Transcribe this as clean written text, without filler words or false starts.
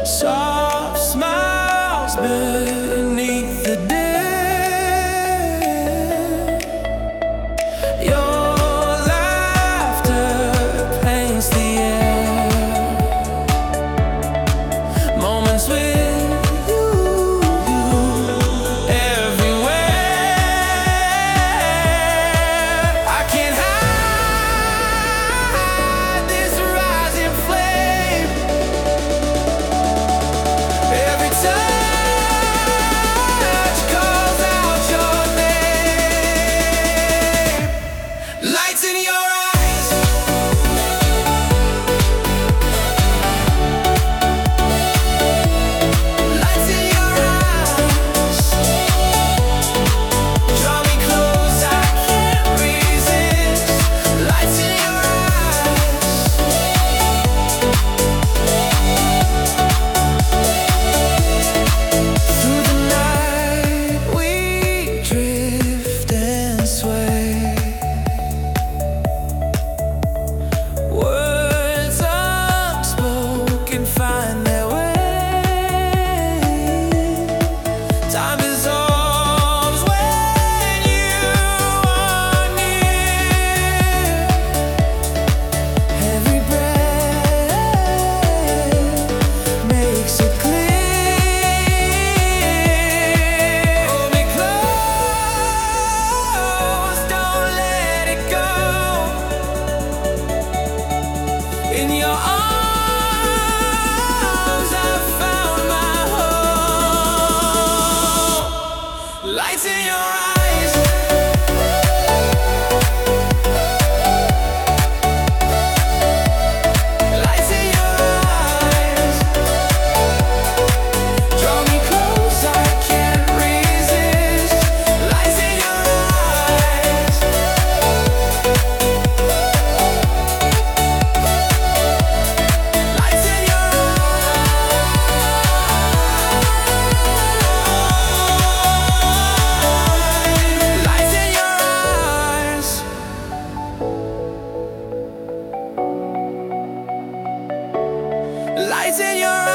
Soft smiles beneath the dim. Your laughter paints the air. Moments with you, everywhere. I can't hide this rising flame. Every touch calls out your name. Lights in your eyes. Lights in your eyes. Draw me close, I can't resist. Lights in your eyes. Through the night we drift and sway. Words unspoken find their way. Time dissolves when you are near. Every breath makes it clear. Hold me close, don't let it go. In your arms, I found my home. Lights in your eyes. Lights in your eyes. Draw me close, I can't resist. Lights in your eyes. Lights in your eyes. Lights in your eyes. Lights in your